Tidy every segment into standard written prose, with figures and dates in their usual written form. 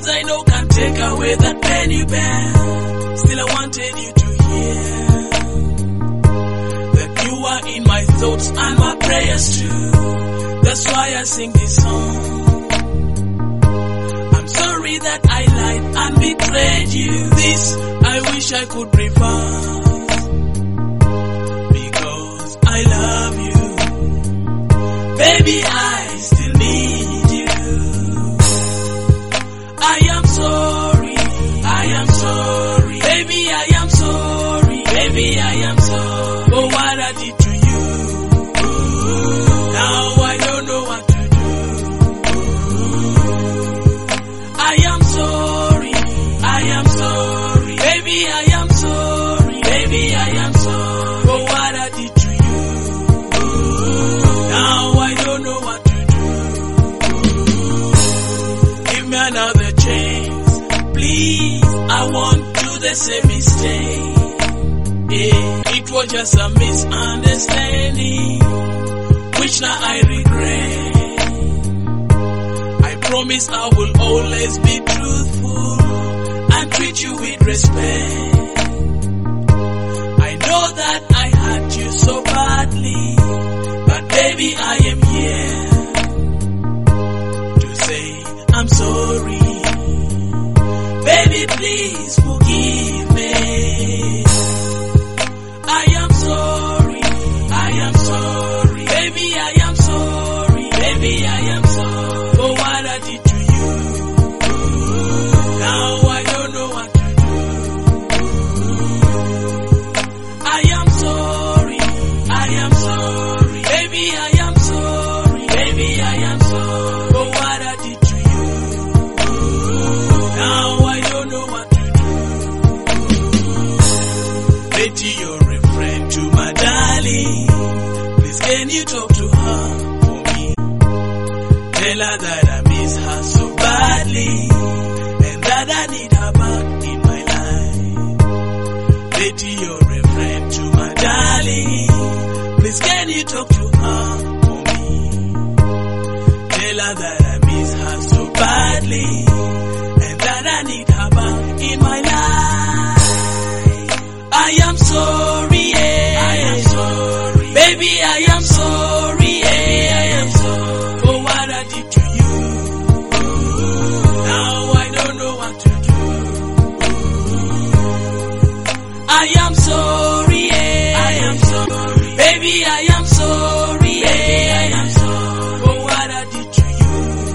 words I know can take away that pain you bear. Still I wanted you to hear that you are in my thoughts and my prayers too. That's why I sing this song. I'm sorry that I lied and betrayed you. This I wish I could reverse, because I love you. Baby, I still need you. I am sorry, I am sorry. Baby, I am sorry, baby, I am sorry for what I did to you. Now I don't know what to do. I am sorry, I am sorry. Baby, I am sorry, baby, I am sorry for what I did to you. Now I don't know what to do. Give me another chance, please. I won't do the same mistake. Yeah, it was just a misunderstanding, which now I regret. I promise I will always be truthful and treat you with respect. I know that I hurt you so badly, but baby, I am here to say I'm sorry. Baby, please forgive me. I am sorry, I am sorry. Baby, I am sorry, baby, I am sorry for what I did to you. Now I don't know what to do. I am sorry, I am sorry. Baby, I am sorry, baby, I am sorry for what I did to you. Now I don't know what to do. Betty, you're a friend to my darling. Please can you talk to her for me? Tell her that I miss her so badly, and that I need her back in my life. Betty, you're a friend to my darling. Please can you talk to her for me? Tell her that I miss her so badly, and that I need her back in my life. I am sorry, yeah. I am sorry. Baby, I am sorry, yeah. I am sorry for what I did to you. Now I don't know what to do. I am sorry, yeah. I am sorry. Baby, I am sorry, yeah. I am sorry for what I did to you.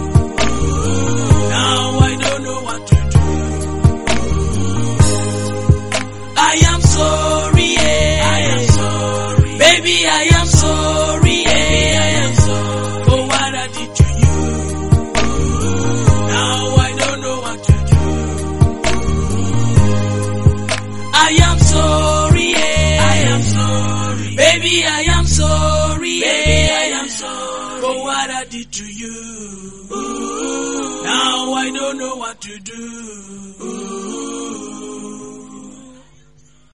Now I don't know what to do. I am sorry, yeah. I am sorry. Baby, I am sorry, yeah. I am sorry for what I did to you. Now I don't know what to do. I am sorry, yeah. I am sorry. Baby, I am sorry, yeah. I am sorry for what I did to you. Now I don't know what to do.